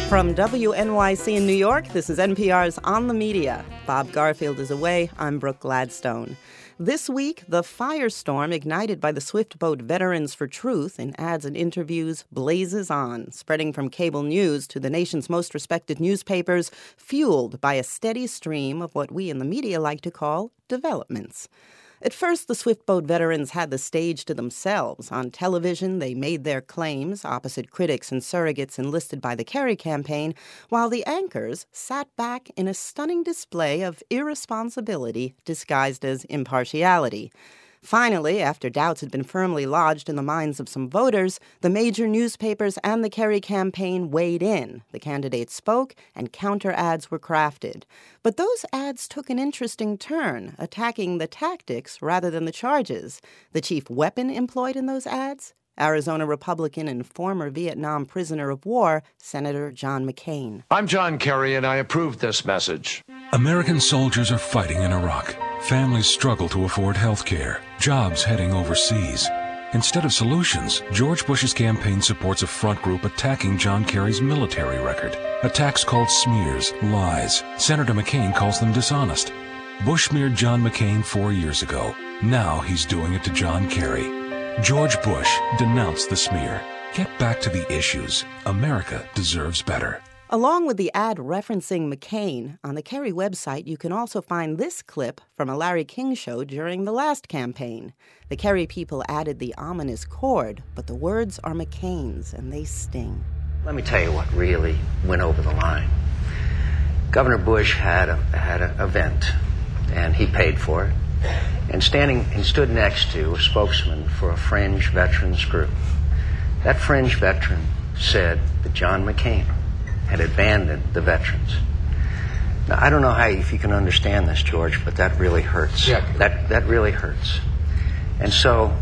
From WNYC in New York, this is NPR's On the Media. Bob Garfield is away. I'm Brooke Gladstone. This week, the firestorm ignited by the Swiftboat Veterans for Truth in ads and interviews blazes on, spreading from cable news to the nation's most respected newspapers, fueled by a steady stream of what we in the media like to call developments. At first, the Swiftboat veterans had the stage to themselves. On television, they made their claims opposite critics and surrogates enlisted by the Kerry campaign, while the anchors sat back in a stunning display of irresponsibility disguised as impartiality. Finally, after doubts had been firmly lodged in the minds of some voters, the major newspapers and the Kerry campaign weighed in. The candidates spoke, and counter-ads were crafted. But those ads took an interesting turn, attacking the tactics rather than the charges. The chief weapon employed in those ads? Arizona Republican and former Vietnam prisoner of war, Senator John McCain. I'm John Kerry, and I approve this message. American soldiers are fighting in Iraq. Families struggle to afford health care, jobs heading overseas. Instead of solutions, George Bush's campaign supports a front group attacking John Kerry's military record. Attacks called smears, lies. Senator McCain calls them dishonest. Bush smeared John McCain 4 years ago. Now he's doing it to John Kerry. George Bush denounced the smear. Get back to the issues. America deserves better. Along with the ad referencing McCain, on the Kerry website you can also find this clip from a Larry King show during the last campaign. The Kerry people added the ominous chord, but the words are McCain's and they sting. Let me tell you what really went over the line. Governor Bush had an event, and he paid for it. And he stood next to a spokesman for a fringe veterans group. That fringe veteran said that John McCain had abandoned the veterans. Now, I don't know if you can understand this, George, but that really hurts. Yeah. That really hurts. And so,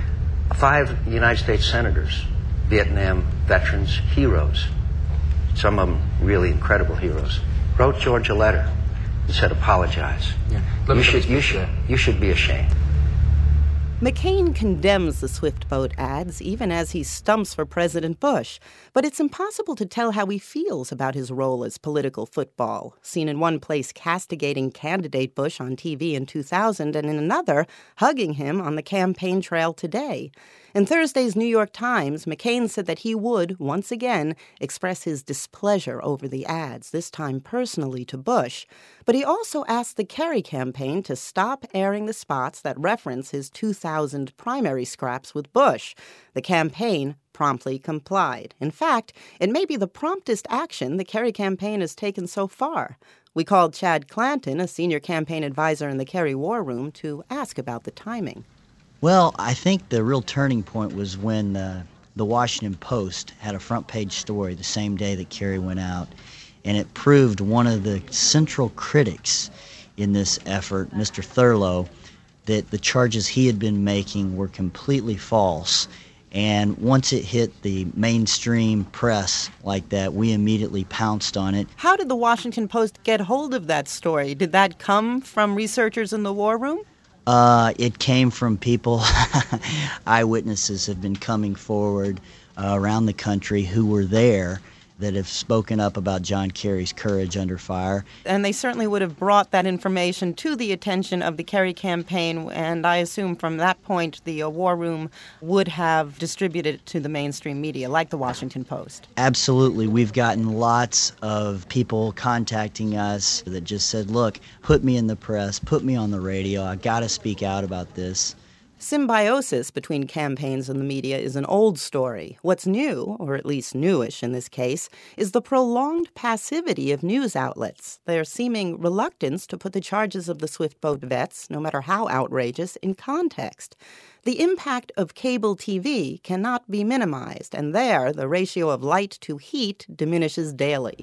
5 United States senators, Vietnam veterans, heroes, some of them really incredible heroes, wrote George a letter and said, apologize. Yeah. You should be ashamed. McCain condemns the Swiftboat ads even as he stumps for President Bush. But it's impossible to tell how he feels about his role as political football, seen in one place castigating candidate Bush on TV in 2000 and in another hugging him on the campaign trail today. In Thursday's New York Times, McCain said that he would, once again, express his displeasure over the ads, this time personally to Bush. But he also asked the Kerry campaign to stop airing the spots that reference his 2000 primary scraps with Bush. The campaign promptly complied. In fact, it may be the promptest action the Kerry campaign has taken so far. We called Chad Clanton, a senior campaign advisor in the Kerry War Room, to ask about the timing. Well, I think the real turning point was when the Washington Post had a front page story the same day that Kerry went out, and it proved one of the central critics in this effort, Mr. Thurlow, that the charges he had been making were completely false. And once it hit the mainstream press like that, we immediately pounced on it. How did the Washington Post get hold of that story? Did that come from researchers in the War Room? It came from people. Eyewitnesses have been coming forward around the country who were there that have spoken up about John Kerry's courage under fire. And they certainly would have brought that information to the attention of the Kerry campaign, and I assume from that point the War Room would have distributed it to the mainstream media, like the Washington Post. Absolutely. We've gotten lots of people contacting us that just said, look, put me in the press, put me on the radio, I got to speak out about this. Symbiosis between campaigns and the media is an old story. What's new, or at least newish in this case, is the prolonged passivity of news outlets, their seeming reluctance to put the charges of the Swiftboat vets, no matter how outrageous, in context. The impact of cable TV cannot be minimized, and there the ratio of light to heat diminishes daily.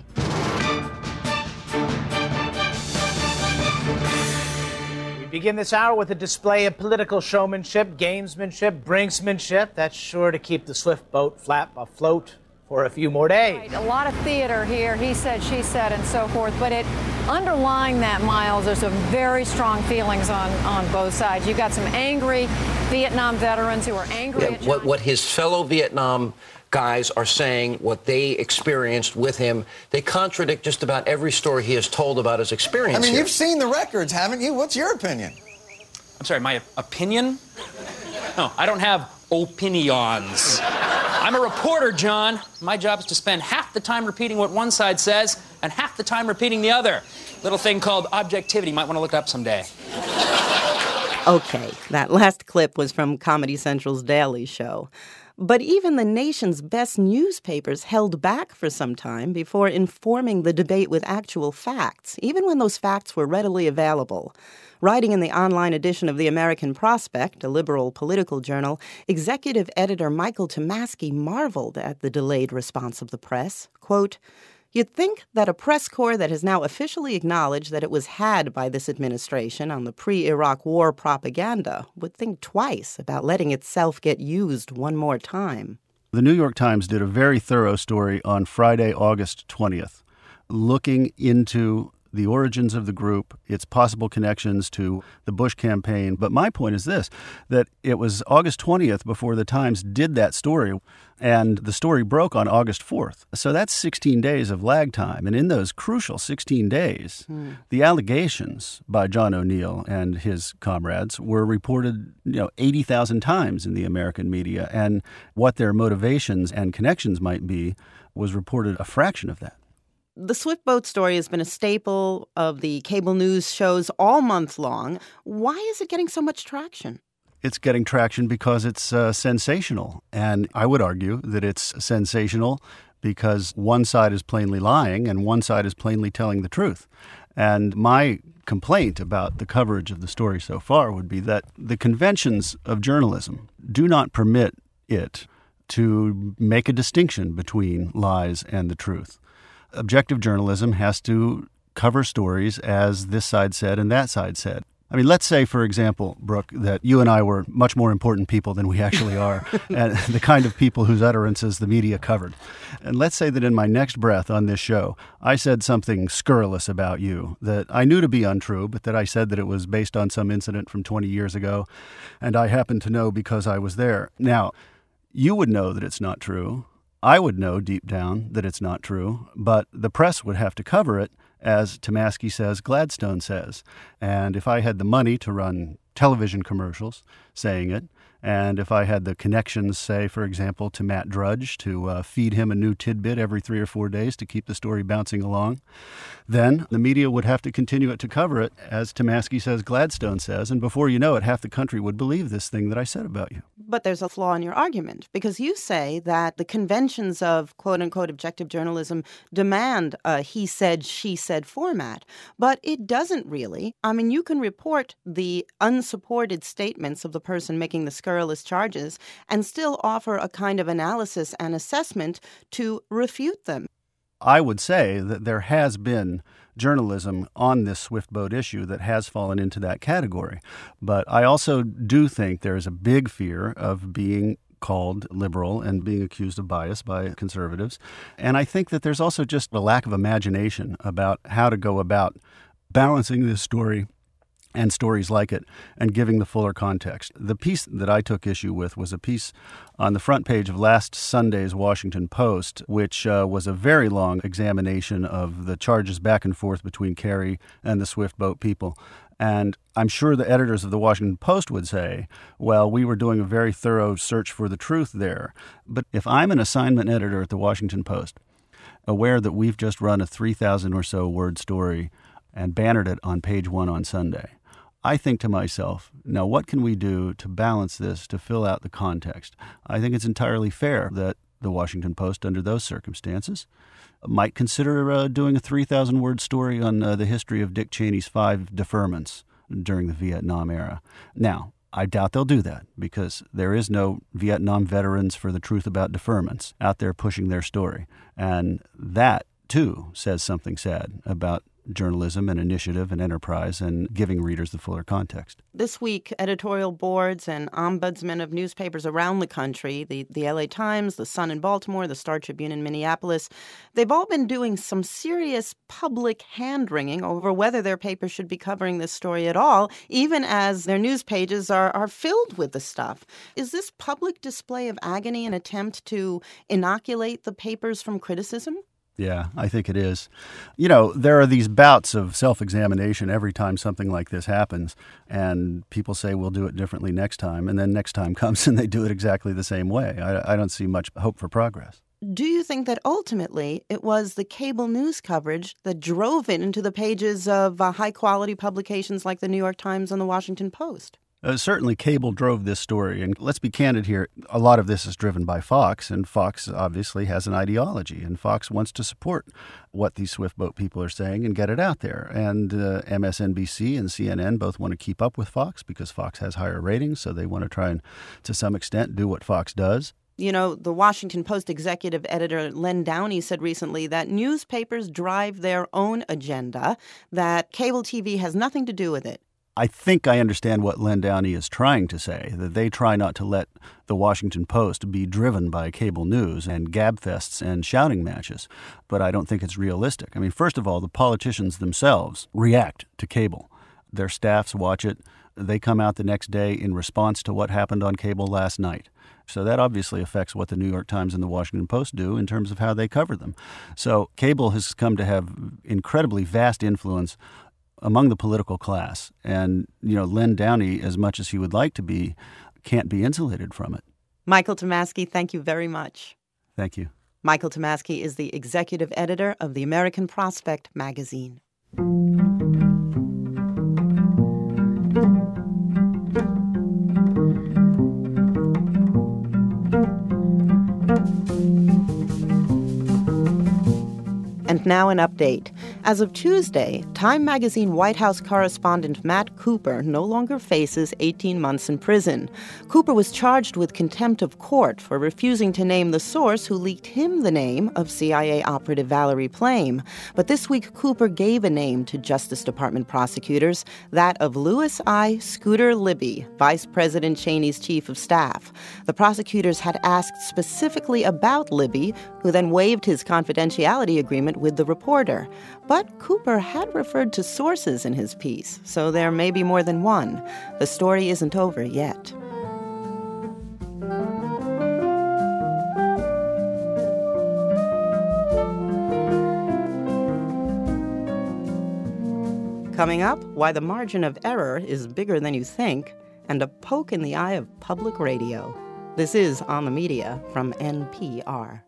Begin this hour with a display of political showmanship, gamesmanship, brinksmanship. That's sure to keep the Swiftboat flap afloat for a few more days. Right. A lot of theater here, he said, she said, and so forth. But underlying that, Miles, there's some very strong feelings on both sides. You've got some angry Vietnam veterans who are angry at what his fellow Vietnam guys are saying what they experienced with him. They contradict just about every story he has told about his experience. I mean, here. you've seen the records, haven't you? What's your opinion? I'm sorry, my opinion? No, I don't have opinions. I'm a reporter, John. My job is to spend half the time repeating what one side says and half the time repeating the other. Little thing called objectivity. Might want to look up someday. Okay, that last clip was from Comedy Central's Daily Show. But even the nation's best newspapers held back for some time before informing the debate with actual facts, even when those facts were readily available. Writing in the online edition of the American Prospect, a liberal political journal, executive editor Michael Tomasky marveled at the delayed response of the press. Quote, "You'd think that a press corps that has now officially acknowledged that it was had by this administration on the pre-Iraq war propaganda would think twice about letting itself get used one more time." The New York Times did a very thorough story on Friday, August 20th, looking into the origins of the group, its possible connections to the Bush campaign. But my point is this, that it was August 20th before the Times did that story, and the story broke on August 4th. So that's 16 days of lag time. And in those crucial 16 days, the allegations by John O'Neill and his comrades were reported 80,000 times in the American media. And what their motivations and connections might be was reported a fraction of that. The Swift boat story has been a staple of the cable news shows all month long. Why is it getting so much traction? It's getting traction because it's sensational. And I would argue that it's sensational because one side is plainly lying and one side is plainly telling the truth. And my complaint about the coverage of the story so far would be that the conventions of journalism do not permit it to make a distinction between lies and the truth. Objective journalism has to cover stories as this side said and that side said. I mean, let's say, for example, Brooke, that you and I were much more important people than we actually are, and the kind of people whose utterances the media covered. And let's say that in my next breath on this show, I said something scurrilous about you that I knew to be untrue, but that I said that it was based on some incident from 20 years ago, and I happen to know because I was there. Now, you would know that it's not true. I would know deep down that it's not true, but the press would have to cover it, as Tomasky says, Gladstone says. And if I had the money to run television commercials saying it, and if I had the connections, say, for example, to Matt Drudge to feed him a new tidbit every 3 or 4 days to keep the story bouncing along, then the media would have to continue to cover it, as Tomasky says, Gladstone says, and before you know it, half the country would believe this thing that I said about you. But there's a flaw in your argument, because you say that the conventions of quote-unquote objective journalism demand a he said, she said format, but it doesn't really. I mean, you can report the unsupported statements of the person making the scurrilous charges and still offer a kind of analysis and assessment to refute them. I would say that there has been journalism on this Swift boat issue that has fallen into that category. But I also do think there is a big fear of being called liberal and being accused of bias by conservatives. And I think that there's also just a lack of imagination about how to go about balancing this story and stories like it, and giving the fuller context. The piece that I took issue with was a piece on the front page of last Sunday's Washington Post, which was a very long examination of the charges back and forth between Kerry and the Swift boat people. And I'm sure the editors of the Washington Post would say, well, we were doing a very thorough search for the truth there. But if I'm an assignment editor at the Washington Post, aware that we've just run a 3,000 or so word story and bannered it on page 1 on Sunday, I think to myself, now what can we do to balance this, to fill out the context? I think it's entirely fair that the Washington Post, under those circumstances, might consider doing a 3,000-word story on the history of Dick Cheney's 5 deferments during the Vietnam era. Now, I doubt they'll do that because there is no Vietnam veterans for the truth about deferments out there pushing their story. And that, too, says something sad about journalism and initiative and enterprise and giving readers the fuller context. This week, editorial boards and ombudsmen of newspapers around the country, the LA Times, the Sun in Baltimore, the Star Tribune in Minneapolis, they've all been doing some serious public hand-wringing over whether their papers should be covering this story at all, even as their news pages are filled with the stuff. Is this public display of agony an attempt to inoculate the papers from criticism? Yeah, I think it is. You know, there are these bouts of self-examination every time something like this happens, and people say we'll do it differently next time, and then next time comes and they do it exactly the same way. I don't see much hope for progress. Do you think that ultimately it was the cable news coverage that drove it into the pages of high-quality publications like the New York Times and the Washington Post? Certainly cable drove this story, and let's be candid here, a lot of this is driven by Fox, and Fox obviously has an ideology, and Fox wants to support what these Swiftboat people are saying and get it out there. And MSNBC and CNN both want to keep up with Fox because Fox has higher ratings, so they want to try and, to some extent, do what Fox does. You know, the Washington Post executive editor Len Downey said recently that newspapers drive their own agenda, that cable TV has nothing to do with it. I think I understand what Len Downey is trying to say, that they try not to let the Washington Post be driven by cable news and gabfests and shouting matches. But I don't think it's realistic. I mean, first of all, the politicians themselves react to cable. Their staffs watch it. They come out the next day in response to what happened on cable last night. So that obviously affects what the New York Times and the Washington Post do in terms of how they cover them. So cable has come to have incredibly vast influence among the political class. And, you know, Len Downey, as much as he would like to be, can't be insulated from it. Michael Tomasky, thank you very much. Thank you. Michael Tomasky is the executive editor of the American Prospect magazine. And now an update. As of Tuesday, Time magazine White House correspondent Matt Cooper no longer faces 18 months in prison. Cooper was charged with contempt of court for refusing to name the source who leaked him the name of CIA operative Valerie Plame. But this week, Cooper gave a name to Justice Department prosecutors, that of Louis I. Scooter Libby, Vice President Cheney's chief of staff. The prosecutors had asked specifically about Libby, who then waived his confidentiality agreement with the reporter. But Cooper had referred to sources in his piece, so there may be more than one. The story isn't over yet. Coming up, why the margin of error is bigger than you think, and a poke in the eye of public radio. This is On the Media from NPR.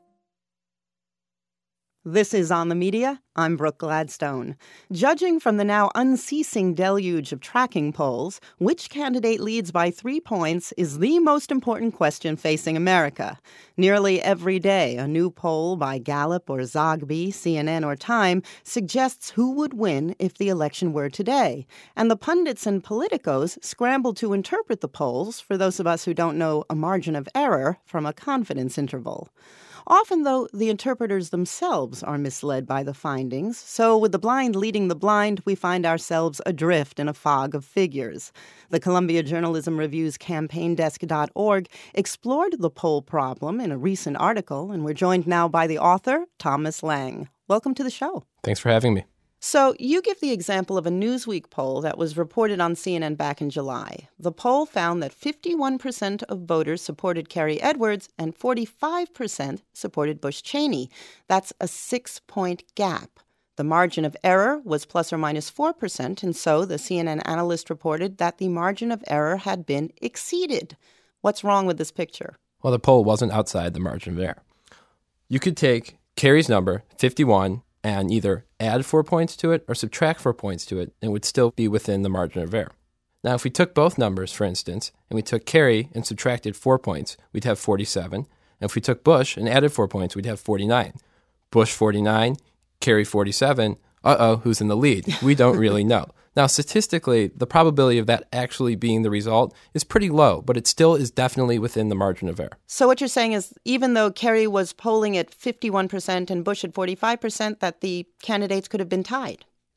This is On the Media. I'm Brooke Gladstone. Judging from the now unceasing deluge of tracking polls, which candidate leads by 3 points is the most important question facing America. Nearly every day, a new poll by Gallup or Zogby, CNN or Time suggests who would win if the election were today. And the pundits and politicos scramble to interpret the polls, for those of us who don't know a margin of error, from a confidence interval. Often, though, the interpreters themselves are misled by the findings, so with the blind leading the blind, we find ourselves adrift in a fog of figures. The Columbia Journalism Review's CampaignDesk.org explored the poll problem in a recent article, and we're joined now by the author, Thomas Lang. Welcome to the show. Thanks for having me. So you give the example of a Newsweek poll that was reported on CNN back in July. The poll found that 51% of voters supported Kerry Edwards and 45% supported Bush Cheney. That's a 6-point gap. The margin of error was plus or minus 4%, and so the CNN analyst reported that the margin of error had been exceeded. What's wrong with this picture? Well, the poll wasn't outside the margin of error. You could take Kerry's number, 51, and either add 4 points to it or subtract 4 points to it, and it would still be within the margin of error. Now, if we took both numbers, for instance, and we took Kerry and subtracted 4 points, we'd have 47. And if we took Bush and added 4 points, we'd have 49. Bush 49, Kerry 47. Who's in the lead? We don't really know. Now, statistically, the probability of that actually being the result is pretty low, but it still is definitely within the margin of error. So what you're saying is even though Kerry was polling at 51% and Bush at 45%, that the candidates could have been tied?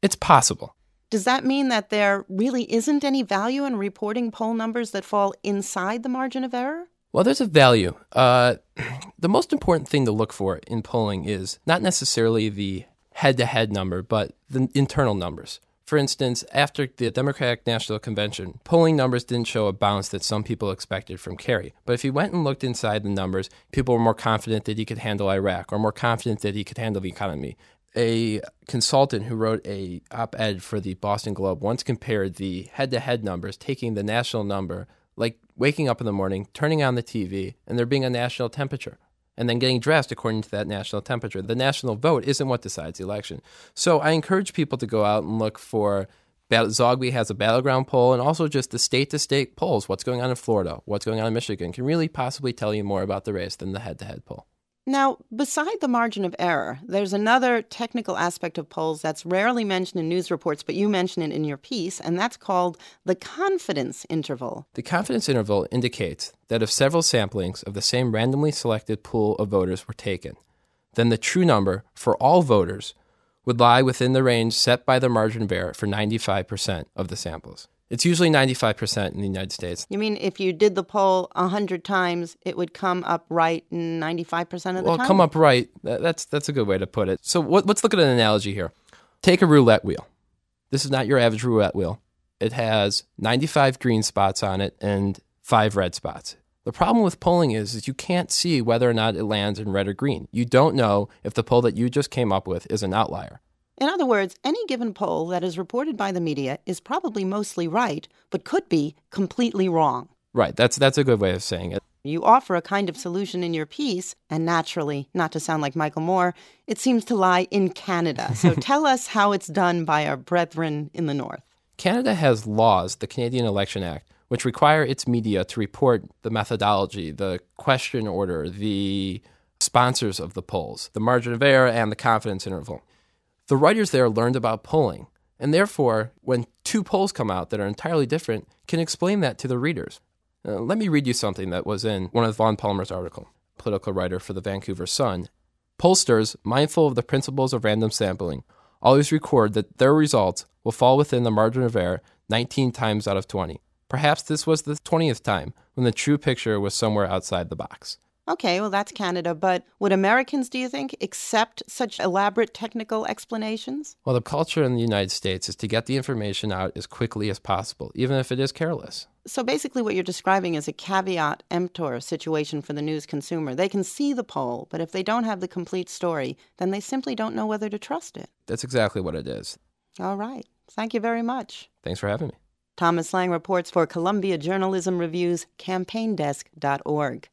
It's possible. Does that mean that there really isn't any value in reporting poll numbers that fall inside the margin of error? Well, there's a value. The most important thing to look for in polling is not necessarily the head-to-head number, but the internal numbers. For instance, after the Democratic National Convention, polling numbers didn't show a bounce that some people expected from Kerry. But if you went and looked inside the numbers, people were more confident that he could handle Iraq or more confident that he could handle the economy. A consultant who wrote a op-ed for the Boston Globe once compared the head-to-head numbers, taking the national number, like waking up in the morning, turning on the TV, and there being a national temperature, and then getting dressed according to that national temperature. The national vote isn't what decides the election. So I encourage people to go out and look for, Zogby has a battleground poll, and also just the state-to-state polls. What's going on in Florida, what's going on in Michigan can really possibly tell you more about the race than the head-to-head poll. Now, beside the margin of error, there's another technical aspect of polls that's rarely mentioned in news reports, but you mention it in your piece, and that's called the confidence interval. The confidence interval indicates that if several samplings of the same randomly selected pool of voters were taken, then the true number for all voters would lie within the range set by the margin of error for 95% of the samples. It's usually 95% in the United States. You mean if you did the poll 100 times, it would come up right 95% of the time? Well, come up right. That's a good way to put it. So let's look at an analogy here. Take a roulette wheel. This is not your average roulette wheel. It has 95 green spots on it and 5 red spots. The problem with polling is you can't see whether or not it lands in red or green. You don't know if the poll that you just came up with is an outlier. In other words, any given poll that is reported by the media is probably mostly right, but could be completely wrong. Right. That's a good way of saying it. You offer a kind of solution in your piece, and naturally, not to sound like Michael Moore, it seems to lie in Canada. So tell us how it's done by our brethren in the North. Canada has laws, the Canadian Election Act, which require its media to report the methodology, the question order, the sponsors of the polls, the margin of error, and the confidence interval. The writers there learned about polling, and therefore, when 2 polls come out that are entirely different, can explain that to the readers. Let me read you something that was in one of Vaughn Palmer's article, political writer for the Vancouver Sun. Pollsters, mindful of the principles of random sampling, always record that their results will fall within the margin of error 19 times out of 20. Perhaps this was the 20th time when the true picture was somewhere outside the box. Okay, well, that's Canada, but would Americans, do you think, accept such elaborate technical explanations? Well, the culture in the United States is to get the information out as quickly as possible, even if it is careless. So basically what you're describing is a caveat emptor situation for the news consumer. They can see the poll, but if they don't have the complete story, then they simply don't know whether to trust it. That's exactly what it is. All right. Thank you very much. Thanks for having me. Thomas Lang reports for Columbia Journalism Review's CampaignDesk.org.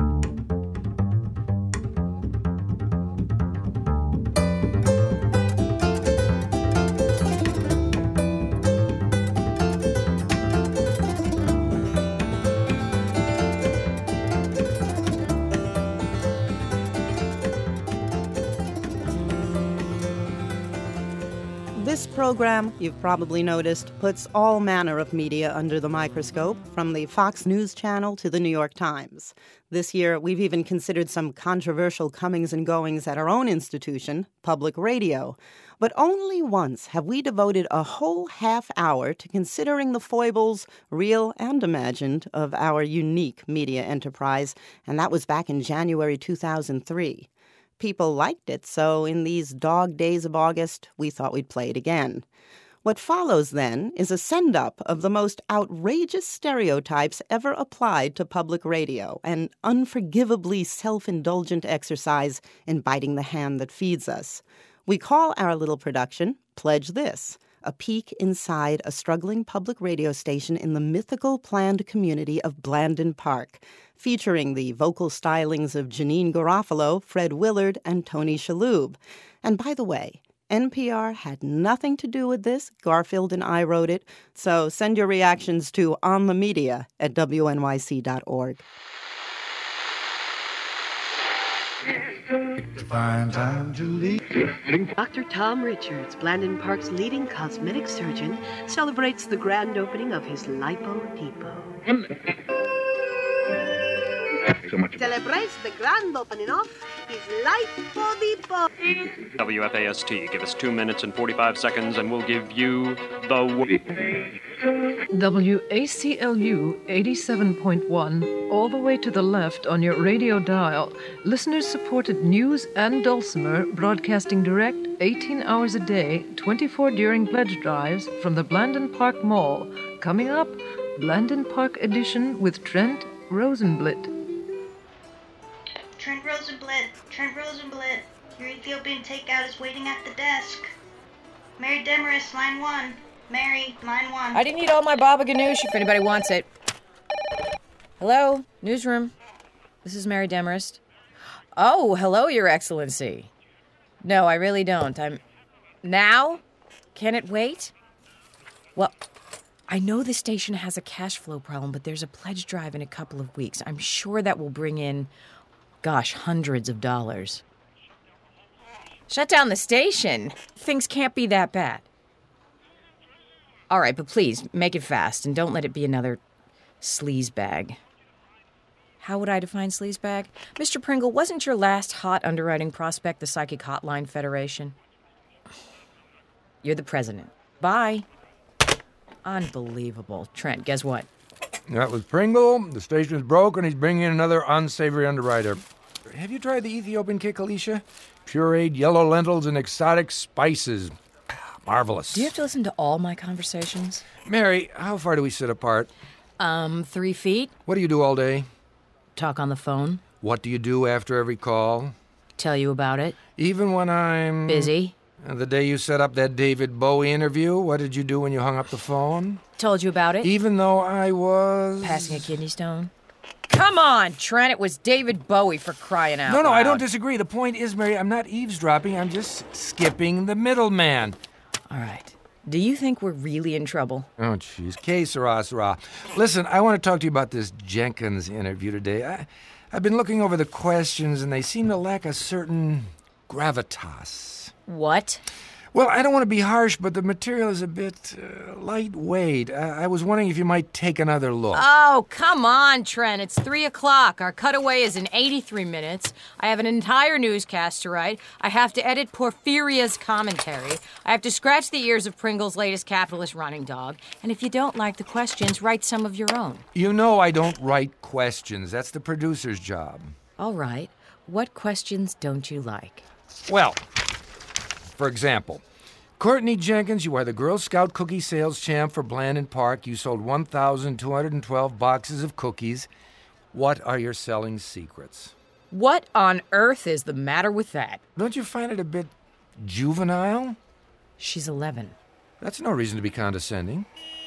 This program, you've probably noticed, puts all manner of media under the microscope, from the Fox News Channel to the New York Times. This year, we've even considered some controversial comings and goings at our own institution, public radio. But only once have we devoted a whole half hour to considering the foibles, real and imagined, of our unique media enterprise, and that was back in January 2003. People liked it, so in these dog days of August, we thought we'd play it again. What follows, then, is a send-up of the most outrageous stereotypes ever applied to public radio, an unforgivably self-indulgent exercise in biting the hand that feeds us. We call our little production Pledge This, a peek inside a struggling public radio station in the mythical planned community of Blandin Park, featuring the vocal stylings of Janine Garofalo, Fred Willard, and Tony Shalhoub. And by the way, NPR had nothing to do with this. Garfield and I wrote it. So send your reactions to onthemedia@wnyc.org. Fine time to leave. Dr. Tom Richards, Blandin Park's leading cosmetic surgeon, celebrates the grand opening of his Lipo Depot. Celebrates the grand opening of his Lipo Depot. WFAST, give us 2 minutes and 45 seconds and we'll give you the... WACLU 87.1, all the way to the left on your radio dial. Listeners-supported news and dulcimer, broadcasting direct 18 hours a day, 24 during pledge drives from the Blandon Park Mall. Coming up, Blandon Park edition with Trent Rosenblit. Trent Rosenblit, your Ethiopian takeout is waiting at the desk. Mary Demarest, line 1. Mary, line 1. I didn't eat all my baba ganoush if anybody wants it. Hello, newsroom. This is Mary Demarest. Oh, hello, Your Excellency. No, I really don't. Now? Can it wait? Well, I know the station has a cash flow problem, but there's a pledge drive in a couple of weeks. I'm sure that will bring in, hundreds of dollars. Shut down the station? Things can't be that bad. All right, but please, make it fast, and don't let it be another sleazebag. How would I define sleazebag? Mr. Pringle, wasn't your last hot underwriting prospect the Psychic Hotline Federation? You're the president. Bye. Unbelievable. Trent, guess what? That was Pringle. The station's broke, and he's bringing in another unsavory underwriter. Have you tried the Ethiopian kick, Alicia? Pureed yellow lentils and exotic spices. Marvelous. Do you have to listen to all my conversations? Mary, how far do we sit apart? 3 feet. What do you do all day? Talk on the phone. What do you do after every call? Tell you about it. Even when I'm... busy. The day you set up that David Bowie interview, what did you do when you hung up the phone? Told you about it. Even though I was... passing a kidney stone. Come on, Trent, it was David Bowie, for crying out loud. No, I don't disagree. The point is, Mary, I'm not eavesdropping. I'm just skipping the middleman. All right. Do you think we're really in trouble? Oh, jeez. Que sera, sera. Listen, I want to talk to you about this Jenkins interview today. I've been looking over the questions, and they seem to lack a certain gravitas. What? Well, I don't want to be harsh, but the material is a bit lightweight. I was wondering if you might take another look. Oh, come on, Trent. It's 3 o'clock. Our cutaway is in 83 minutes. I have an entire newscast to write. I have to edit Porphyria's commentary. I have to scratch the ears of Pringle's latest capitalist running dog. And if you don't like the questions, write some of your own. You know I don't write questions. That's the producer's job. All right. What questions don't you like? Well... for example, Courtney Jenkins, you are the Girl Scout cookie sales champ for Blandon Park. You sold 1,212 boxes of cookies. What are your selling secrets? What on earth is the matter with that? Don't you find it a bit juvenile? She's 11. That's no reason to be condescending.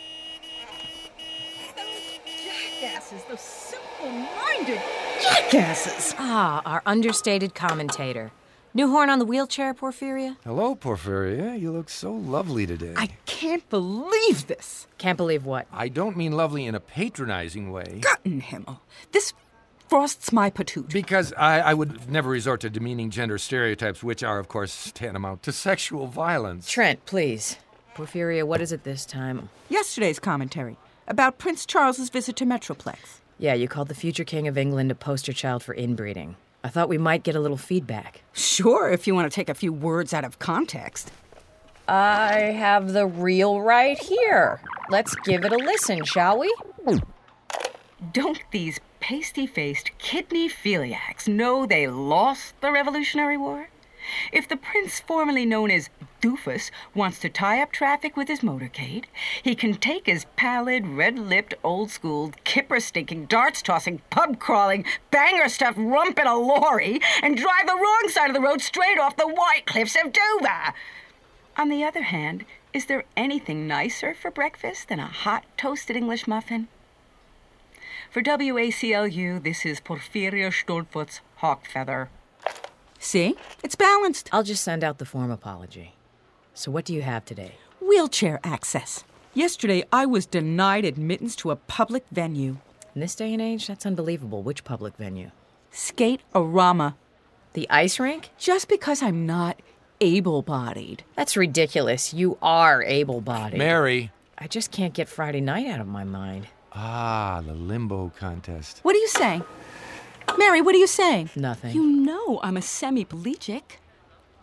Jackasses, those simple-minded jackasses. Ah, our understated commentator. New horn on the wheelchair, Porphyria? Hello, Porphyria. You look so lovely today. I can't believe this. Can't believe what? I don't mean lovely in a patronizing way. Gottenhimmel. This frosts my patoot. Because I would never resort to demeaning gender stereotypes, which are, of course, tantamount to sexual violence. Trent, please. Porphyria, what is it this time? Yesterday's commentary about Prince Charles's visit to Metroplex. Yeah, you called the future King of England a poster child for inbreeding. I thought we might get a little feedback. Sure, if you want to take a few words out of context. I have the reel right here. Let's give it a listen, shall we? Don't these pasty-faced kidney-philiacs know they lost the Revolutionary War? If the prince formerly known as Doofus wants to tie up traffic with his motorcade, he can take his pallid, red-lipped, old-school, kipper-stinking, darts-tossing, pub-crawling, banger-stuffed rump in a lorry and drive the wrong side of the road straight off the white cliffs of Dover. On the other hand, is there anything nicer for breakfast than a hot, toasted English muffin? For WACLU, this is Porphyria Stolfoot's Hawk Feather. See? It's balanced. I'll just send out the form apology. So what do you have today? Wheelchair access. Yesterday, I was denied admittance to a public venue. In this day and age, that's unbelievable. Which public venue? Skate-a-rama. The ice rink? Just because I'm not able-bodied. That's ridiculous. You are able-bodied. Mary. I just can't get Friday night out of my mind. Ah, the limbo contest. What are you saying? Mary, what are you saying? Nothing. You know I'm a semi-pelagic.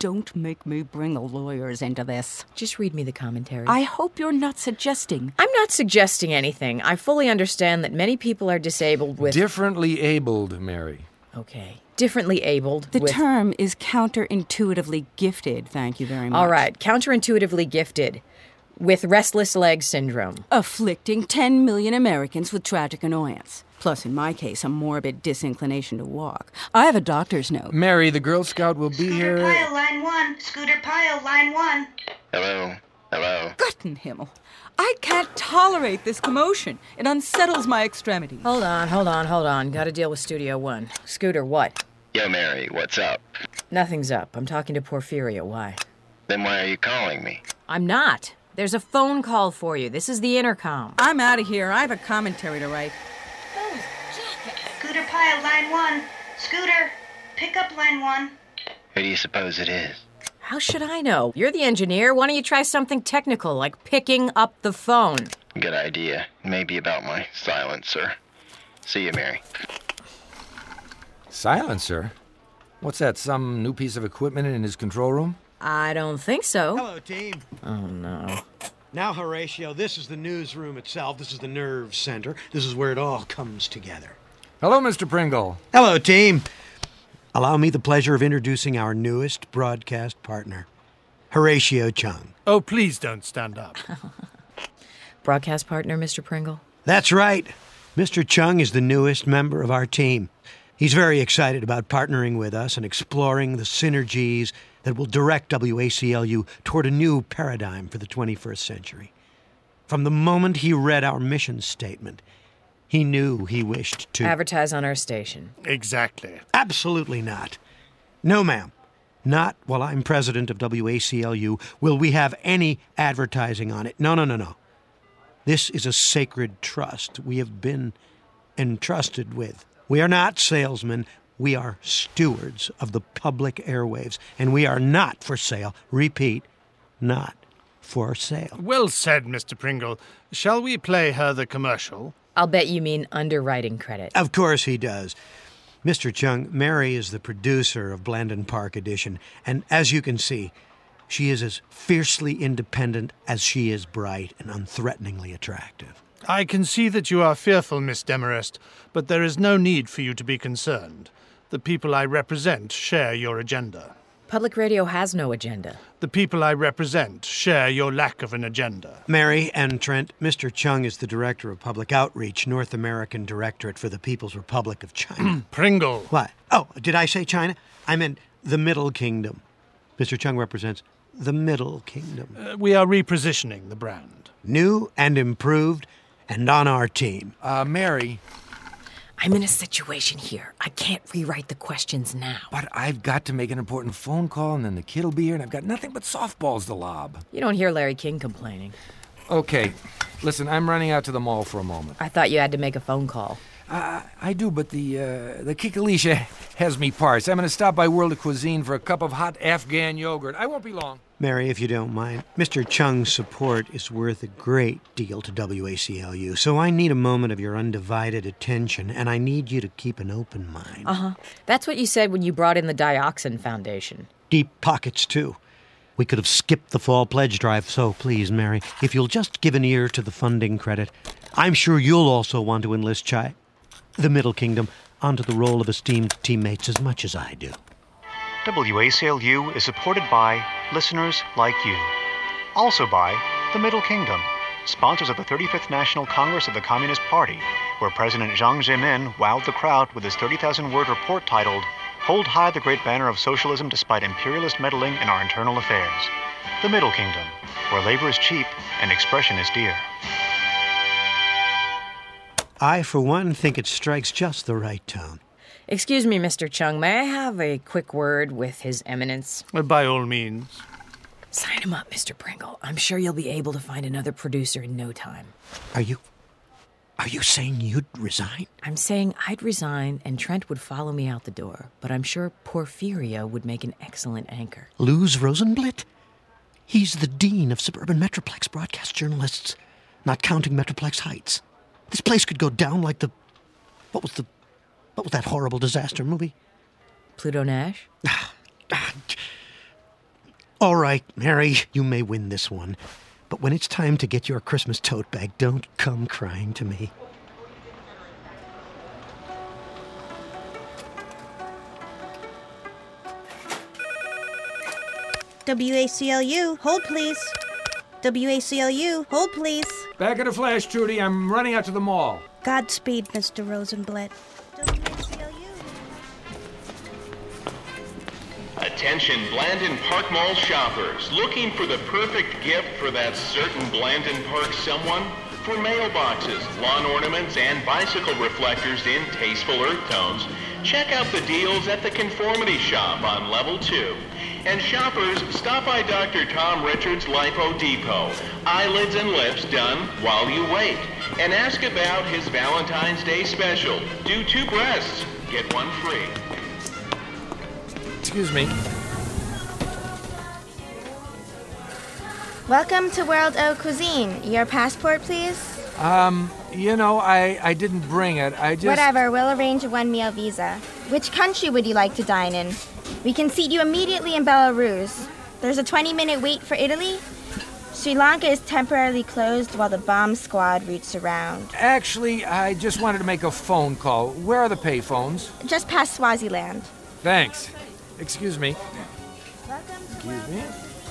don't make me bring the lawyers into this. Just read me the commentary. I hope you're not suggesting. I'm not suggesting anything. I fully understand that many people are disabled with... Differently abled, Mary. Okay. Differently abled. The term is counterintuitively gifted, thank you very much. All right, counterintuitively gifted. With restless leg syndrome. Afflicting 10 million Americans with tragic annoyance. Plus, in my case, a morbid disinclination to walk. I have a doctor's note. Mary, the Girl Scout will be Scooter here... Pyle, line 1. Scooter Pyle, line 1. Hello? Hello? Guttenhimmel. I can't tolerate this commotion. It unsettles my extremities. Hold on. Gotta deal with Studio One. Scooter, what? Yo, Mary, what's up? Nothing's up. I'm talking to Porfirio. Why? Then why are you calling me? I'm not. There's a phone call for you. This is the intercom. I'm out of here. I have a commentary to write. Scooter Pyle, line 1. Scooter, pick up line 1. Who do you suppose it is? How should I know? You're the engineer. Why don't you try something technical, like picking up the phone? Good idea. Maybe about my silencer. See you, Mary. Silencer? What's that, some new piece of equipment in his control room? I don't think so. Hello, team. Oh, no. Now, Horatio, this is the newsroom itself. This is the nerve center. This is where it all comes together. Hello, Mr. Pringle. Hello, team. Allow me the pleasure of introducing our newest broadcast partner, Horatio Chung. Oh, please don't stand up. Broadcast partner, Mr. Pringle? That's right. Mr. Chung is the newest member of our team. He's very excited about partnering with us and exploring the synergies that will direct WACLU toward a new paradigm for the 21st century. From the moment he read our mission statement, he knew he wished to... Advertise on our station. Exactly. Absolutely not. No, ma'am. Not while I'm president of WACLU will we have any advertising on it. No. This is a sacred trust we have been entrusted with. We are not salesmen. We are stewards of the public airwaves, and we are not for sale. Repeat, not for sale. Well said, Mr. Pringle. Shall we play her the commercial? I'll bet you mean underwriting credit. Of course he does. Mr. Chung, Mary is the producer of Blandon Park Edition, and as you can see, she is as fiercely independent as she is bright and unthreateningly attractive. I can see that you are fearful, Miss Demarest, but there is no need for you to be concerned. The people I represent share your agenda. Public radio has no agenda. The people I represent share your lack of an agenda. Mary and Trent, Mr. Chung is the Director of Public Outreach, North American Directorate for the People's Republic of China. Pringle. What? Oh, did I say China? I meant the Middle Kingdom. Mr. Chung represents the Middle Kingdom. We are repositioning the brand. New and improved and on our team. Mary... I'm in a situation here. I can't rewrite the questions now. But I've got to make an important phone call, and then the kid'll be here, and I've got nothing but softballs to lob. You don't hear Larry King complaining. Okay, listen, I'm running out to the mall for a moment. I thought you had to make a phone call. I do, but the Kikalisha has me parsed. I'm going to stop by World of Cuisine for a cup of hot Afghan yogurt. I won't be long. Mary, if you don't mind, Mr. Chung's support is worth a great deal to WACLU, so I need a moment of your undivided attention, and I need you to keep an open mind. Uh-huh. That's what you said when you brought in the Dioxin Foundation. Deep pockets, too. We could have skipped the fall pledge drive, so please, Mary, if you'll just give an ear to the funding credit, I'm sure you'll also want to enlist the Middle Kingdom onto the role of esteemed teammates as much as I do. WACLU is supported by listeners like you. Also by the Middle Kingdom, sponsors of the 35th National Congress of the Communist Party, where President Jiang Zemin wowed the crowd with his 30,000-word report titled, Hold High the Great Banner of Socialism Despite Imperialist Meddling in Our Internal Affairs. The Middle Kingdom, where labor is cheap and expression is dear. I, for one, think it strikes just the right tone. Excuse me, Mr. Chung. May I have a quick word with His Eminence? By all means. Sign him up, Mr. Pringle. I'm sure you'll be able to find another producer in no time. Are you saying you'd resign? I'm saying I'd resign and Trent would follow me out the door, but I'm sure Porfirio would make an excellent anchor. Luz Rosenblit? He's the dean of suburban Metroplex broadcast journalists, not counting Metroplex Heights. This place could go down like what was that horrible disaster movie? Pluto Nash? All right, Mary, you may win this one. But when it's time to get your Christmas tote bag, don't come crying to me. WACLU, hold please. WACLU, hold please. Back at a flash, Trudy. I'm running out to the mall. Godspeed, Mr. Rosenblatt. Attention Blandon Park Mall shoppers, looking for the perfect gift for that certain Blandon Park someone? For mailboxes, lawn ornaments, and bicycle reflectors in tasteful earth tones, check out the deals at the Conformity Shop on Level 2. And shoppers, stop by Dr. Tom Richards' Lipo Depot. Eyelids and lips done while you wait. And ask about his Valentine's Day special. Do 2 breasts, get 1 free. Excuse me. Welcome to World O Cuisine. Your passport, please? I didn't bring it. Whatever, we'll arrange a 1-meal visa. Which country would you like to dine in? We can seat you immediately in Belarus. There's a 20-minute wait for Italy. Sri Lanka is temporarily closed while the bomb squad roots around. Actually, I just wanted to make a phone call. Where are the payphones? Just past Swaziland. Thanks. Excuse me. Excuse me.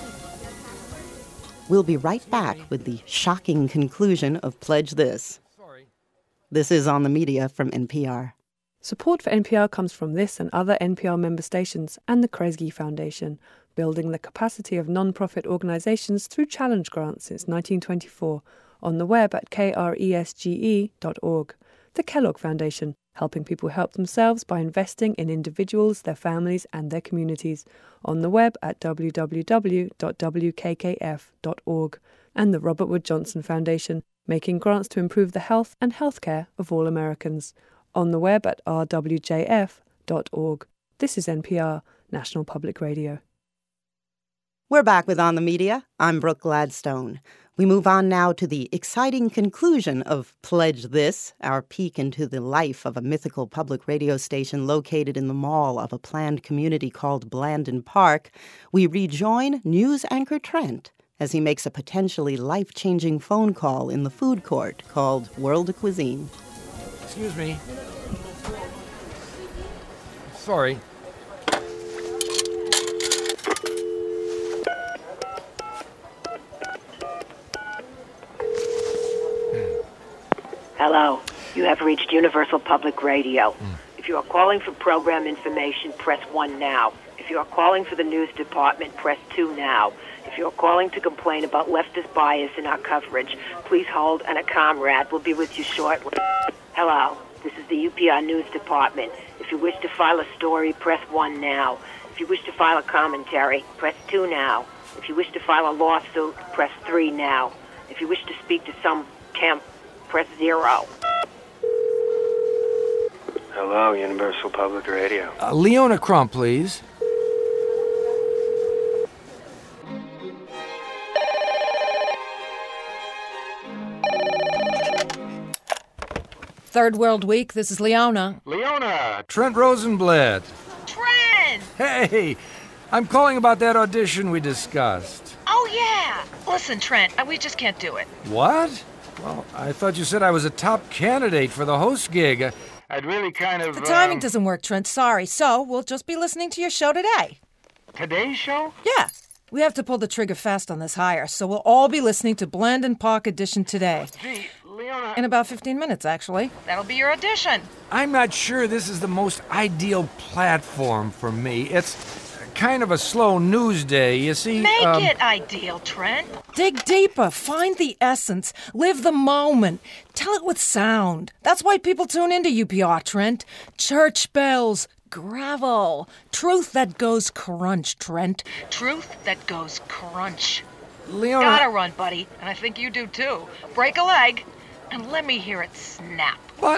We'll be right back with the shocking conclusion of Pledge This. This is On the Media from NPR. Support for NPR comes from this and other NPR member stations and the Kresge Foundation, building the capacity of non-profit organizations through challenge grants since 1924, on the web at kresge.org. The Kellogg Foundation, helping people help themselves by investing in individuals, their families, and their communities, on the web at www.wkkf.org. And the Robert Wood Johnson Foundation, making grants to improve the health and healthcare of all Americans, on the web at rwjf.org. This is NPR, National Public Radio. We're back with On the Media. I'm Brooke Gladstone. We move on now to the exciting conclusion of Pledge This, our peek into the life of a mythical public radio station located in the mall of a planned community called Blandon Park. We rejoin news anchor Trent as he makes a potentially life-changing phone call in the food court called World of Cuisine. Excuse me. Sorry. Hello. You have reached Universal Public Radio. If you are calling for program information, press 1 now. If you are calling for the news department, press 2 now. If you are calling to complain about leftist bias in our coverage, please hold and a comrade will be with you shortly. Hello. This is the UPR News Department. If you wish to file a story, press 1 now. If you wish to file a commentary, press 2 now. If you wish to file a lawsuit, press 3 now. If you wish to speak to some temp, press 0. Hello, Universal Public Radio. Leona Crump, please. Third World Week, this is Leona. Leona! Trent Rosenblatt. Trent! Hey! I'm calling about that audition we discussed. Oh, yeah. Listen, Trent, we just can't do it. What? Well, I thought you said I was a top candidate for the host gig. I'd really kind of... The timing doesn't work, Trent. Sorry. So, we'll just be listening to your show today. Today's show? Yeah. We have to pull the trigger fast on this hire, so we'll all be listening to Blandon Park Edition today. Gee, Leona... In about 15 minutes, actually. That'll be your audition. I'm not sure this is the most ideal platform for me. It's kind of a slow news day, you see. Make it ideal, Trent. Dig deeper. Find the essence. Live the moment. Tell it with sound. That's why people tune into UPR, Trent. Church bells. Gravel. Truth that goes crunch, Trent. Truth that goes crunch. Leona... Gotta run, buddy. And I think you do, too. Break a leg, and let me hear it snap. But...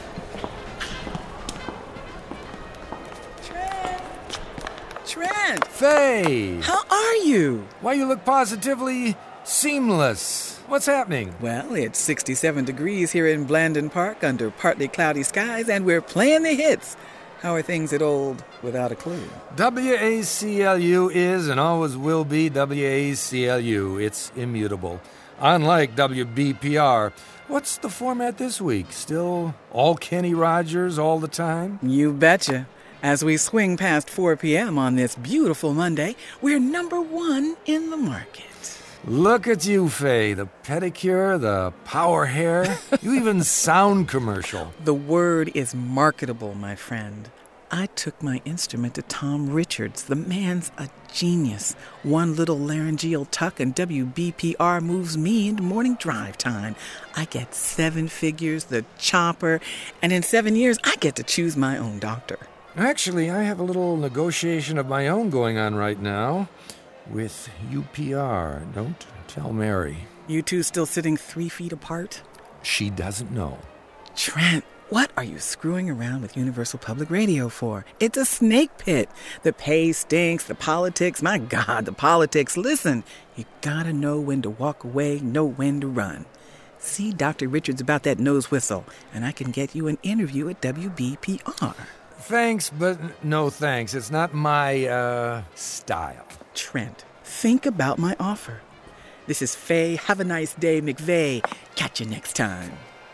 Trent, Faye! How are you? Why, you look positively seamless. What's happening? Well, it's 67 degrees here in Blandon Park under partly cloudy skies, and we're playing the hits. How are things at old Without a Clue? WACLU is and always will be WACLU. It's immutable. Unlike WBPR. What's the format this week? Still all Kenny Rogers all the time? You betcha. As we swing past 4 p.m. on this beautiful Monday, we're number 1 in the market. Look at you, Faye. The pedicure, the power hair. You even sound commercial. The word is marketable, my friend. I took my instrument to Tom Richards. The man's a genius. One little laryngeal tuck and WBPR moves me into morning drive time. I get 7 figures, the chopper, and in 7 years, I get to choose my own doctor. Actually, I have a little negotiation of my own going on right now. With UPR. Don't tell Mary. You two still sitting 3 feet apart? She doesn't know. Trent, what are you screwing around with Universal Public Radio for? It's a snake pit. The pay stinks, the politics, my God, the politics. Listen, you gotta know when to walk away, know when to run. See Dr. Richards about that nose whistle, and I can get you an interview at WBPR. Thanks, but no thanks. It's not my, style. Trent, think about my offer. This is Faye. Have a nice day, McVeigh. Catch you next time.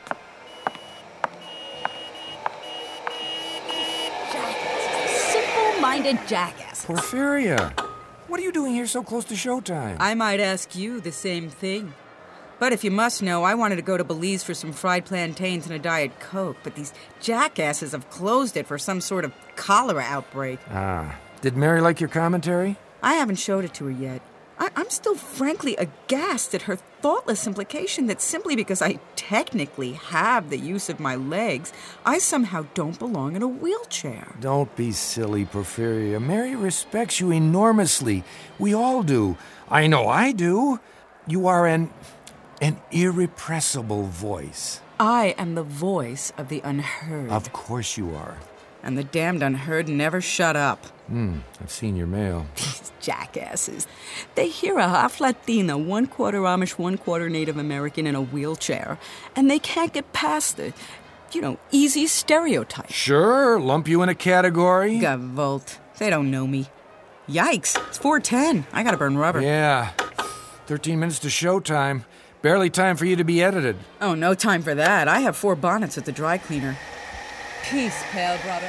Simple-minded jackass. Porphyria, what are you doing here so close to showtime? I might ask you the same thing. But if you must know, I wanted to go to Belize for some fried plantains and a Diet Coke, but these jackasses have closed it for some sort of cholera outbreak. Ah. Did Mary like your commentary? I haven't showed it to her yet. I'm still frankly aghast at her thoughtless implication that simply because I technically have the use of my legs, I somehow don't belong in a wheelchair. Don't be silly, Porphyria. Mary respects you enormously. We all do. I know I do. You are an irrepressible voice. I am the voice of the unheard. Of course you are. And the damned unheard never shut up. I've seen your mail. These jackasses. They hear a half Latina, 1/4 Amish, 1/4 Native American in a wheelchair, and they can't get past the, easy stereotype. Sure, lump you in a category. Gavolt. They don't know me. Yikes, it's 4:10. I gotta burn rubber. Yeah, 13 minutes to showtime. Barely time for you to be edited. Oh, no time for that. I have 4 bonnets at the dry cleaner. Peace, pale brother.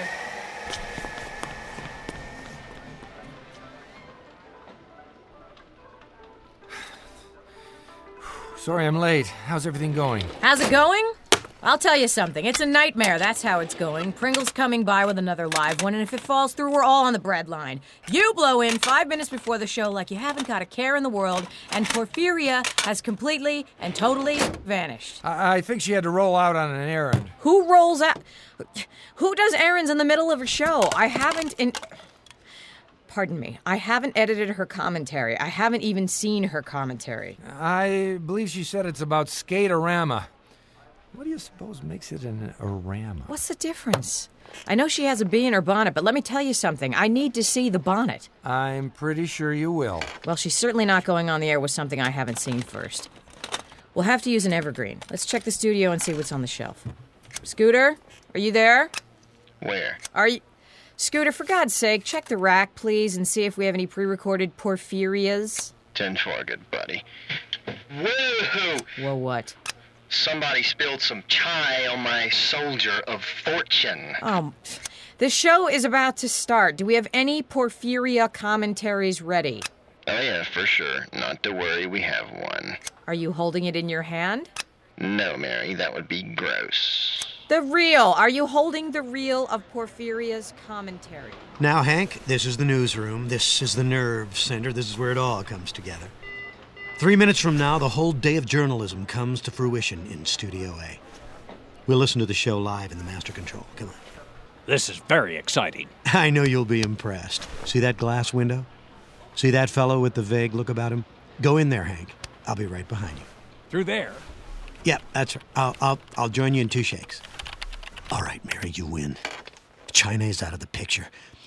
Sorry I'm late. How's everything going? How's it going? I'll tell you something. It's a nightmare. That's how it's going. Pringle's coming by with another live one, and if it falls through, we're all on the breadline. You blow in 5 minutes before the show like you haven't got a care in the world, and Porphyria has completely and totally vanished. I think she had to roll out on an errand. Who rolls out? Who does errands in the middle of a show? Pardon me. I haven't edited her commentary. I haven't even seen her commentary. I believe she said it's about Skate-A-Rama. What do you suppose makes it an orama? What's the difference? I know she has a bee in her bonnet, but let me tell you something. I need to see the bonnet. I'm pretty sure you will. Well, she's certainly not going on the air with something I haven't seen first. We'll have to use an evergreen. Let's check the studio and see what's on the shelf. Scooter, are you there? Where? Are you... Scooter, for God's sake, check the rack, please, and see if we have any pre-recorded Porphyrias. 10-4, good buddy. Woohoo! Whoa, what? Somebody spilled some chai on my soldier of fortune. The show is about to start. Do we have any Porphyria commentaries ready? Oh, yeah, for sure. Not to worry, we have one. Are you holding it in your hand? No, Mary, that would be gross. The reel. Are you holding the reel of Porphyria's commentary? Now, Hank, this is the newsroom. This is the nerve center. This is where it all comes together. 3 minutes from now, the whole day of journalism comes to fruition in Studio A. We'll listen to the show live in the master control. Come on. This is very exciting. I know you'll be impressed. See that glass window? See that fellow with the vague look about him? Go in there, Hank. I'll be right behind you. Through there? Yep, that's right. I'll join you in 2 shakes. All right, Mary, you win. China is out of the picture.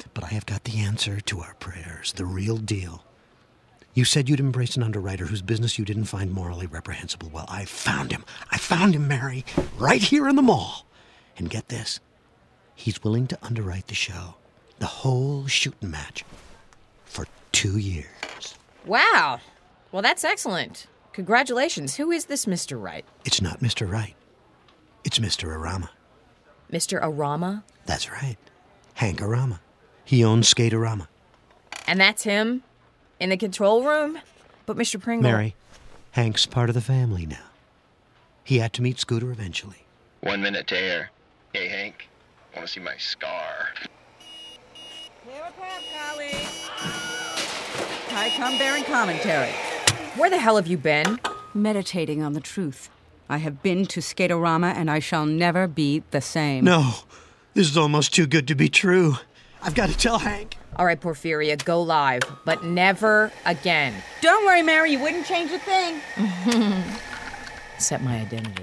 but I have got the answer to our prayers, the real deal. You said you'd embrace an underwriter whose business you didn't find morally reprehensible. Well, I found him. I found him, Mary, right here in the mall. And get this, he's willing to underwrite the show, the whole shooting match, for 2 years. Wow. Well, that's excellent. Congratulations. Who is this Mr. Wright? It's not Mr. Wright. It's Mr. Arama. Mr. Arama? That's right. Hank Arama. He owns Skate-Arama. And that's him? In the control room? But Mr. Pringle... Mary, Hank's part of the family now. He had to meet Scooter eventually. 1 minute to air. Hey, Hank. Want to see my scar? Hi, come bearing commentary. Where the hell have you been? Meditating on the truth. I have been to Skate-Arama, and I shall never be the same. No, this is almost too good to be true. I've got to tell Hank. All right, Porphyria, go live, but never again. Don't worry, Mary, you wouldn't change a thing. Set my identity.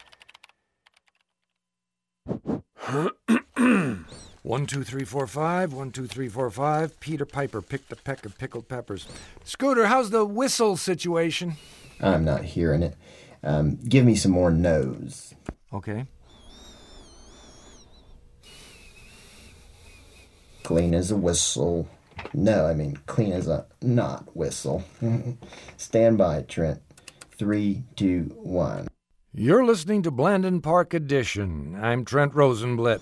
1, 2, 3, 4, 5. 1, 2, 3, 4, 5. Peter Piper picked a peck of pickled peppers. Scooter, how's the whistle situation? I'm not hearing it. Give me some more nose. Okay. Clean as a whistle. No, I mean clean as a not whistle. Stand by, Trent. 3, 2, 1. You're listening to Blandin Park Edition. I'm Trent Rosenblit.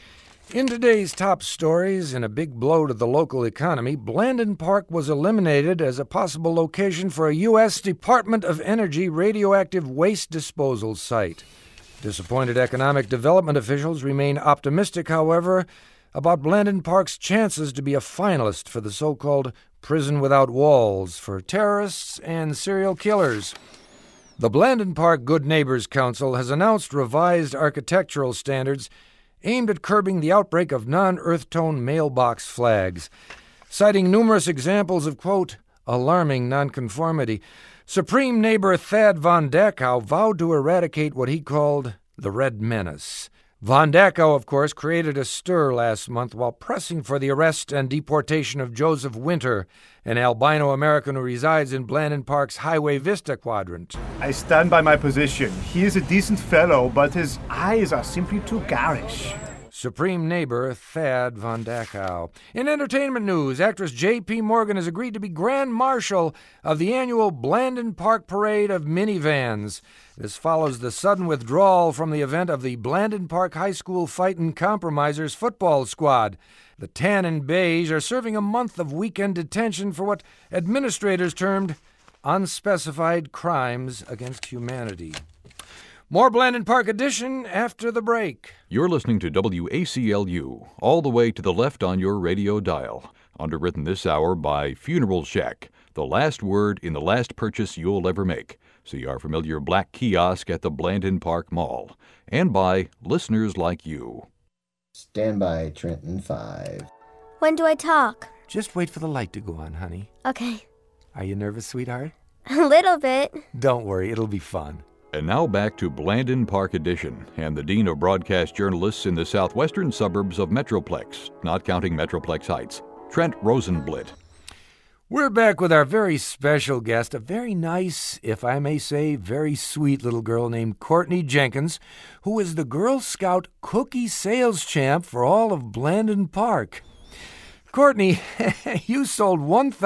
In today's top stories, in a big blow to the local economy, Blandin Park was eliminated as a possible location for a U.S. Department of Energy radioactive waste disposal site. Disappointed economic development officials remain optimistic, however, about Blandin Park's chances to be a finalist for the so-called Prison Without Walls for terrorists and serial killers. The Blandin Park Good Neighbors Council has announced revised architectural standards aimed at curbing the outbreak of non-earth tone mailbox flags. Citing numerous examples of, quote, alarming nonconformity, Supreme Neighbor Thad Von Dachau vowed to eradicate what he called the Red Menace. Von Dachau, of course, created a stir last month while pressing for the arrest and deportation of Joseph Winter, an albino American who resides in Blandin Park's Highway Vista quadrant. I stand by my position. He is a decent fellow, but his eyes are simply too garish. Supreme Neighbor Thad Von Dachau. In entertainment news, actress J.P. Morgan has agreed to be Grand Marshal of the annual Blandin Park Parade of Minivans. This follows the sudden withdrawal from the event of the Blandin Park High School Fightin' Compromisers football squad. The tan and beige are serving a month of weekend detention for what administrators termed unspecified crimes against humanity. More Blandin Park Edition after the break. You're listening to WACLU, all the way to the left on your radio dial. Underwritten this hour by Funeral Shack, the last word in the last purchase you'll ever make. See our familiar black kiosk at the Blandin Park Mall. And by listeners like you. Stand by, Trenton 5. When do I talk? Just wait for the light to go on, honey. Okay. Are you nervous, sweetheart? A little bit. Don't worry, it'll be fun. And now back to Blandin Park Edition and the Dean of Broadcast Journalists in the southwestern suburbs of Metroplex, not counting Metroplex Heights, Trent Rosenblit. We're back with our very special guest, a very nice, if I may say, very sweet little girl named Courtney Jenkins, who is the Girl Scout cookie sales champ for all of Blandin Park. Courtney, you sold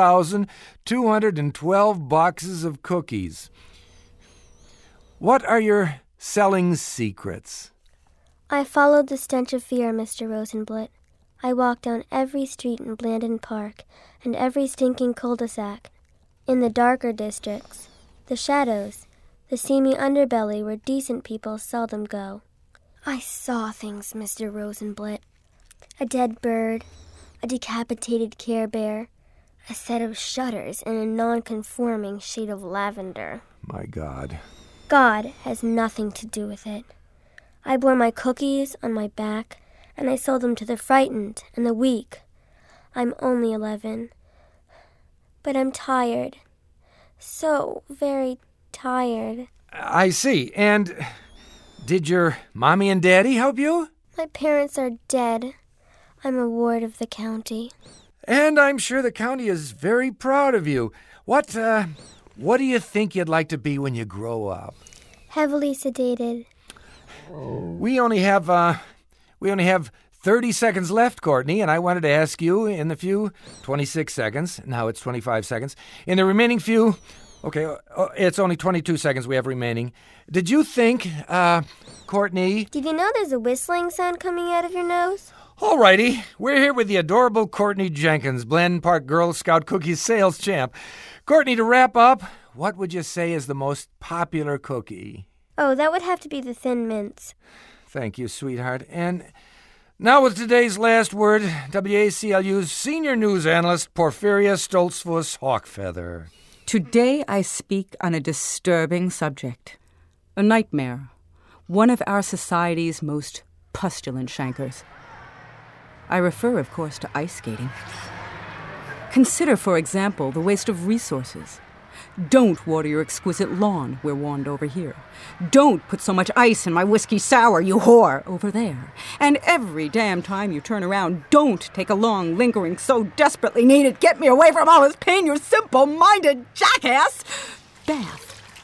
1,212 boxes of cookies. What are your selling secrets? I followed the stench of fear, Mr. Rosenblit. I walked down every street in Blandin Park and every stinking cul-de-sac. In the darker districts, the shadows, the seamy underbelly where decent people seldom go. I saw things, Mr. Rosenblit. A dead bird, a decapitated Care Bear, a set of shutters in a non-conforming shade of lavender. My God. God has nothing to do with it. I bore my cookies on my back, and I sold them to the frightened and the weak. I'm only 11. But I'm tired. So very tired. I see. And did your mommy and daddy help you? My parents are dead. I'm a ward of the county. And I'm sure the county is very proud of you. What do you think you'd like to be when you grow up? Heavily sedated. We only have 30 seconds left, Courtney, and I wanted to ask you in the few 26 seconds. Now it's 25 seconds. In the remaining few, it's only 22 seconds we have remaining. Did you think, Courtney? Did you know there's a whistling sound coming out of your nose? Alrighty, we're here with the adorable Courtney Jenkins, Blandin Park Girl Scout cookie sales champ. Courtney, to wrap up, what would you say is the most popular cookie? Oh, that would have to be the Thin Mints. Thank you, sweetheart. And now with today's last word, WACLU's senior news analyst, Porphyria Stoltzfus Hawkfeather. Today I speak on a disturbing subject. A nightmare. One of our society's most pustulant chancres. I refer, of course, to ice skating. Consider, for example, the waste of resources. Don't water your exquisite lawn, we're warned over here. Don't put so much ice in my whiskey sour, you whore, over there. And every damn time you turn around, don't take a long, lingering, so desperately needed, get me away from all this pain, you simple-minded jackass, bath.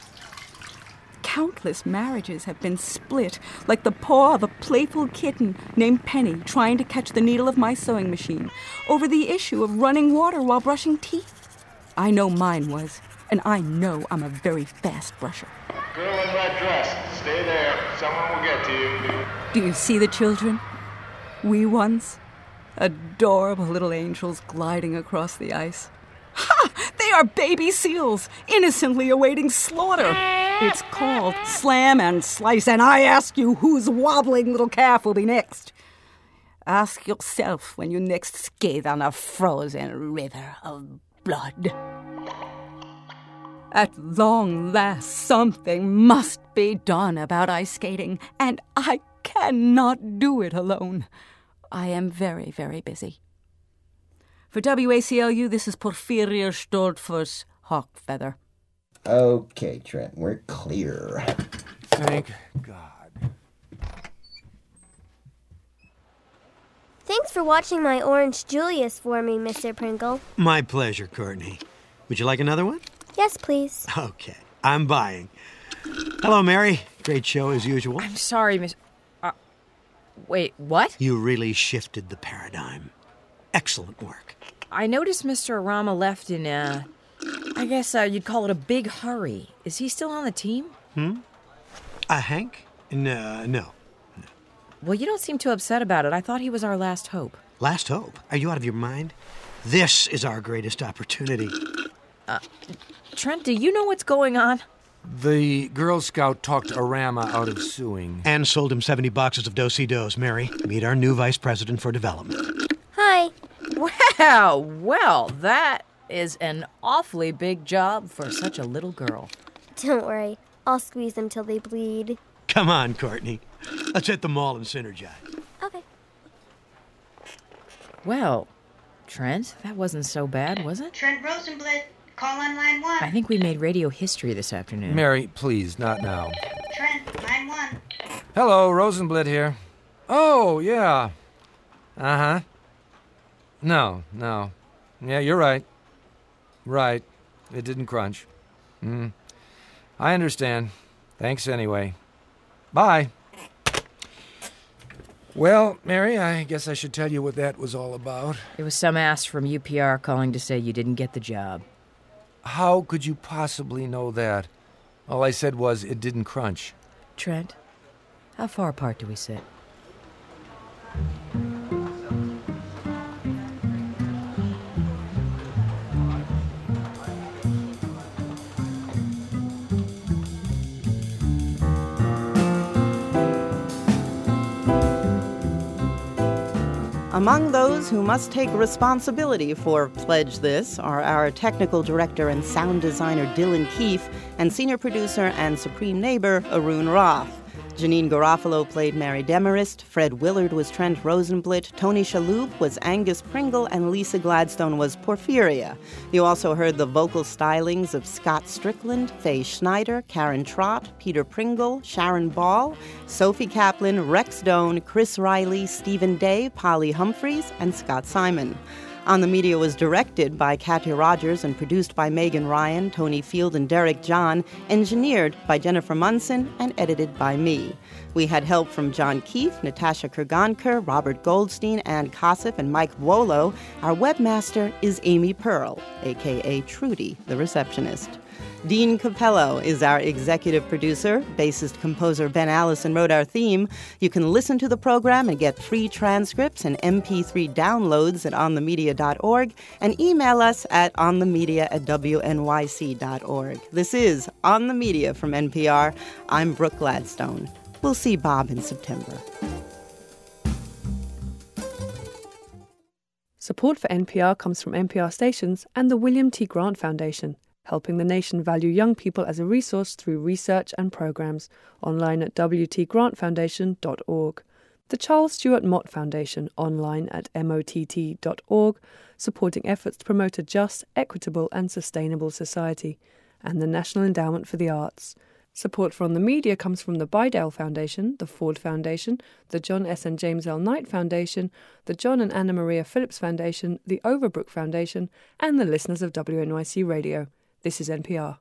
Countless marriages have been split, like the paw of a playful kitten named Penny trying to catch the needle of my sewing machine, over the issue of running water while brushing teeth. I know mine was. And I know I'm a very fast brusher. Girl in red dress, stay there. Someone will get to you. Do you see the children? Wee ones? Adorable little angels gliding across the ice. Ha! They are baby seals, innocently awaiting slaughter. It's called Slam and Slice, and I ask you, whose wobbling little calf will be next? Ask yourself when you next skate on a frozen river of blood. At long last, something must be done about ice skating, and I cannot do it alone. I am very, very busy. For WACLU, this is Porphyria Stoltzfus Hawkfeather. Okay, Trent, we're clear. Thank God. Thanks for watching my Orange Julius for me, Mr. Pringle. My pleasure, Courtney. Would you like another one? Yes, please. Okay, I'm buying. Hello, Mary. Great show as usual. I'm sorry, Miss... wait, what? You really shifted the paradigm. Excellent work. I noticed Mr. Arama left in, I guess you'd call it a big hurry. Is he still on the team? Hank? No. Well, you don't seem too upset about it. I thought he was our last hope. Last hope? Are you out of your mind? This is our greatest opportunity. Trent, do you know what's going on? The Girl Scout talked Arama out of suing. And sold him 70 boxes of Do-Si-Dos. Mary, meet our new vice president for development. Hi. Wow, well, that is an awfully big job for such a little girl. Don't worry. I'll squeeze them till they bleed. Come on, Courtney. Let's hit the mall and synergize. Okay. Well, Trent, that wasn't so bad, was it? Trent Rosenblatt, call on line 1. I think we made radio history this afternoon. Mary, please, not now. Trent, line 1. Hello, Rosenblatt here. Oh, yeah. Uh-huh. No. Yeah, you're right. Right. It didn't crunch. I understand. Thanks anyway. Bye. Well, Mary, I guess I should tell you what that was all about. It was some ass from UPR calling to say you didn't get the job. How could you possibly know that? All I said was it didn't crunch. Trent, how far apart do we sit? Among those who must take responsibility for Pledge This are our technical director and sound designer Dylan Keefe and senior producer and supreme neighbor Arun Roth. Janine Garofalo played Mary Demarest, Fred Willard was Trent Rosenblit, Tony Shalhoub was Angus Pringle, and Lisa Gladstone was Porphyria. You also heard the vocal stylings of Scott Strickland, Faye Schneider, Karen Trott, Peter Pringle, Sharon Ball, Sophie Kaplan, Rex Doan, Chris Riley, Stephen Day, Polly Humphreys, and Scott Simon. On the Media was directed by Katya Rogers and produced by Megan Ryan, Tony Field, and Derek John, engineered by Jennifer Munson, and edited by me. We had help from John Keith, Natasha Kurgankar, Robert Goldstein, Ann Kossif, and Mike Wolo. Our webmaster is Amy Pearl, a.k.a. Trudy, the receptionist. Dean Capello is our executive producer. Bassist composer Ben Allison wrote our theme. You can listen to the program and get free transcripts and MP3 downloads at onthemedia.org and email us at onthemedia@wnyc.org. This is On the Media from NPR. I'm Brooke Gladstone. We'll see Bob in September. Support for NPR comes from NPR stations and the William T. Grant Foundation, helping the nation value young people as a resource through research and programs, online at wtgrantfoundation.org. The Charles Stewart Mott Foundation, online at mott.org, supporting efforts to promote a just, equitable and sustainable society, and the National Endowment for the Arts. Support for On the Media comes from the Bidell Foundation, the Ford Foundation, the John S. and James L. Knight Foundation, the John and Anna Maria Phillips Foundation, the Overbrook Foundation, and the listeners of WNYC Radio. This is NPR.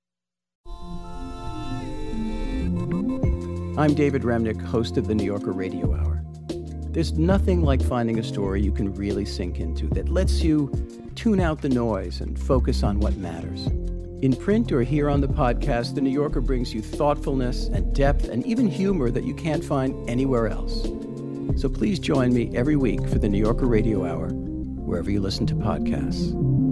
I'm David Remnick, host of the New Yorker Radio Hour. There's nothing like finding a story you can really sink into that lets you tune out the noise and focus on what matters. In print or here on the podcast, The New Yorker brings you thoughtfulness and depth and even humor that you can't find anywhere else. So please join me every week for the New Yorker Radio Hour, wherever you listen to podcasts.